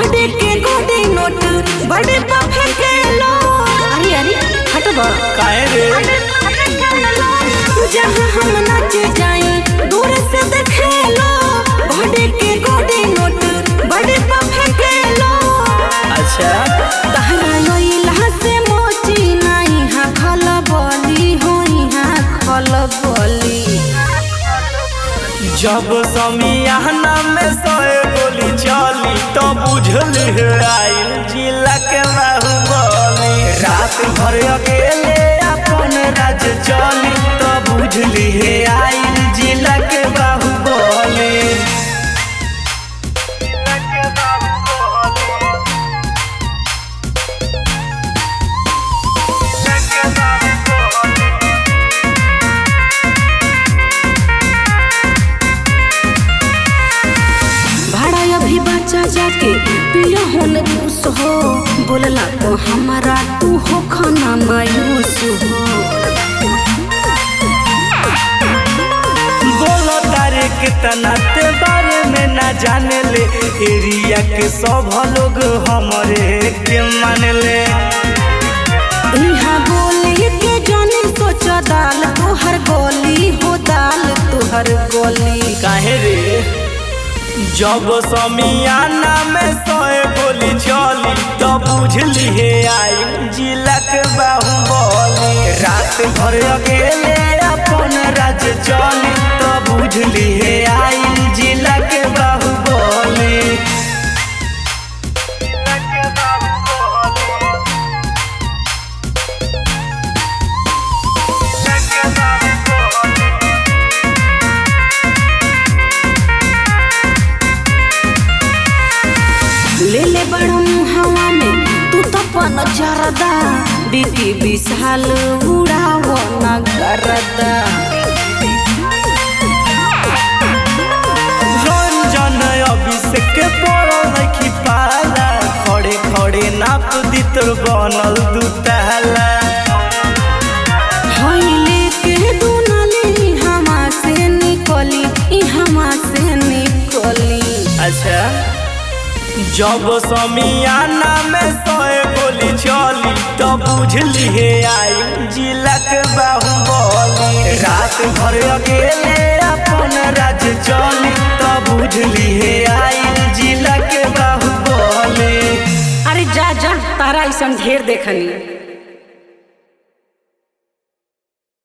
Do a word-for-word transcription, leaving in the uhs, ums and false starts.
घोड़े के गोदी नोट बड़े पापे के लो। अरे अरे हटो बा काहे रे जहाँ हम नाचे जाए दूर से देखे लो। घोड़े के गोदी नोट बड़े पापे के लो। अच्छा तहरा लोइला से मोची नहीं हा खल बोली होई हा खल बोली। जब समियाना में सोए गोली चली तो बुझली है आइल जिला के बाहुबली। रात भर अकेले अपन राज चली तो बुझली है आइल जिला के बाहुबली। अभी बच्चा जाके पिया होने खुश हो। बोलला तो हमारा तू हो खाना मायूस हो। बोलो तारे के तनाते बारे में ना जाने ले। एरिया के सब लोग हमारे के मान ले। यहाँ बोले के जाने सोचा दाल तोहर गोली हो दाल तोहर गोली। काहे रे जब समियाना में सोए गोली चली तो बुझली है आई जिला के बाहुबली। रात भर अकेले अपन राज चली तो बुझली है आई जिला के बाहुबली। ले ले बड़ा हवा में तू तो पन जरदा। बीती विशाल उड़ावो न करदा। रंजन अभिषेक के पड़ो नहीं पाला। खड़े खड़े नाप दी तोर बनल दुताला। होइले के दुनाली हमा से निकली ई हमा से निकली। अच्छा जब समियाना में सोए गोली चली तो बुझली है आई जिला के बाहुबली। रात भर अकेले अपन राज चली तो बुझली है आई जिला के बाहुबली। अरे जा जा तारा ऐसा ढेर देखनी।